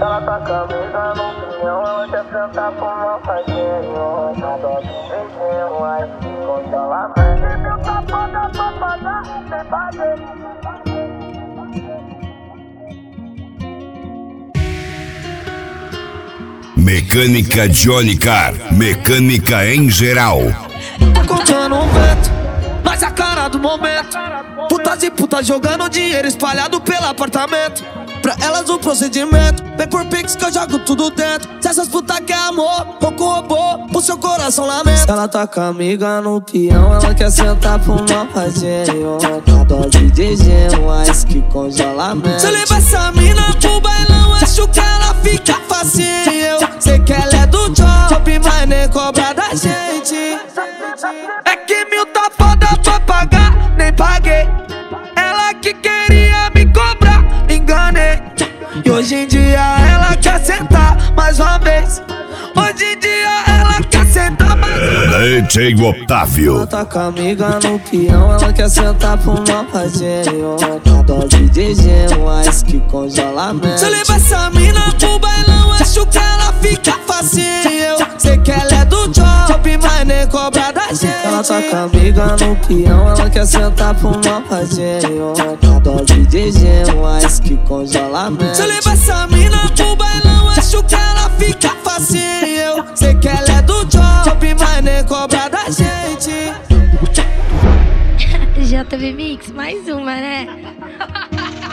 ela tá camisa no pinhão, ela quer sentar com uma faguinho. Adoro beijinho, aí se congelamento. E meu papo dá pra pagar, sem fazer. Mecânica Johnny Car, mecânica em geral. Tá contando um vento, mas a cara do momento. Putas e putas jogando dinheiro espalhado pelo apartamento. Pra elas o procedimento, vem por pix que eu jogo tudo dentro. Se essas putas quer amor, ou com robô, o seu coração lamenta. Se ela tá com a amiga no peão, ela quer sentar pro mal fazinho. Tá dose de gelo, ice que congelamento. Se eu levar essa mina pro bailão, acho que ela fica facinho. Sei que ela é do job, mas nem cobra da gente. É que 1000 tá foda pra pagar, nem paguei. Ela que queria me cobrar, enganei. E hoje em dia ela quer sentar mais uma vez. Hoje em dia ela quer sentar mais uma vez. DJ Otávio. Ela tá com a amiga no peão, ela quer sentar pro mal fazinho. Tá dose de gelo, ice que congelamento. Se eu levar essa mina pro bailão, acho que ela fica facinho. Sei que ela é do job, mas nem cobra da gente. Ela tá com a amiga no peão, ela quer sentar pro mal fazinho. Tá dose de gelo, ice que congelamento. Se eu levar essa mina pro bailão, acho que ela fica facinho. Sei que ela é do job, mas nem cobra da gente. JB Mix, mais uma, né?